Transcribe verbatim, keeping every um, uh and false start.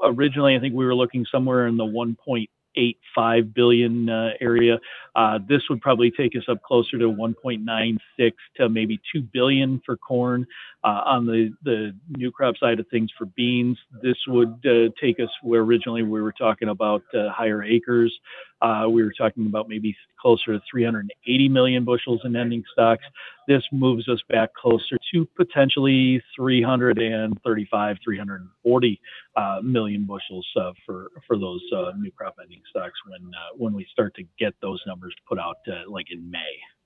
originally, I think we were looking somewhere in the one point eight five billion uh, area. Uh, this would probably take us up closer to one point nine six to maybe two billion for corn. Uh, on the, the new crop side of things for beans, this would uh, take us where originally we were talking about uh, higher acres. Uh, we were talking about maybe closer to three hundred eighty million bushels in ending stocks. This moves us back closer to potentially three hundred thirty-five, three hundred forty uh, million bushels uh, for for those uh, new crop ending stocks when uh, when we start to get those numbers put out uh, like in May.